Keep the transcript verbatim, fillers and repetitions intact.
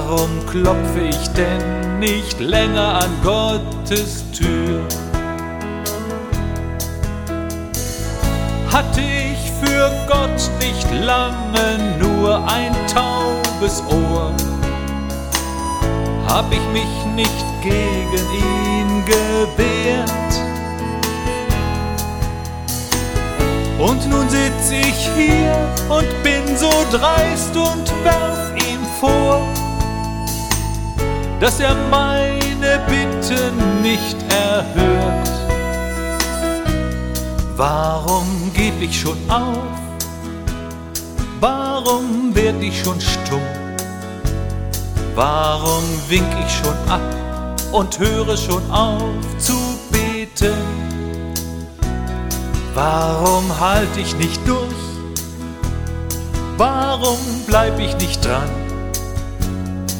Warum klopfe ich denn nicht länger an Gottes Tür? Hatte ich für Gott nicht lange nur ein taubes Ohr? Hab ich mich nicht gegen ihn gewehrt? Und nun sitz ich hier und bin so dreist und werf ihm vor, dass er meine Bitten nicht erhört. Warum geb ich schon auf? Warum werd ich schon stumm? Warum wink ich schon ab und höre schon auf zu beten? Warum halt ich nicht durch? Warum bleib ich nicht dran?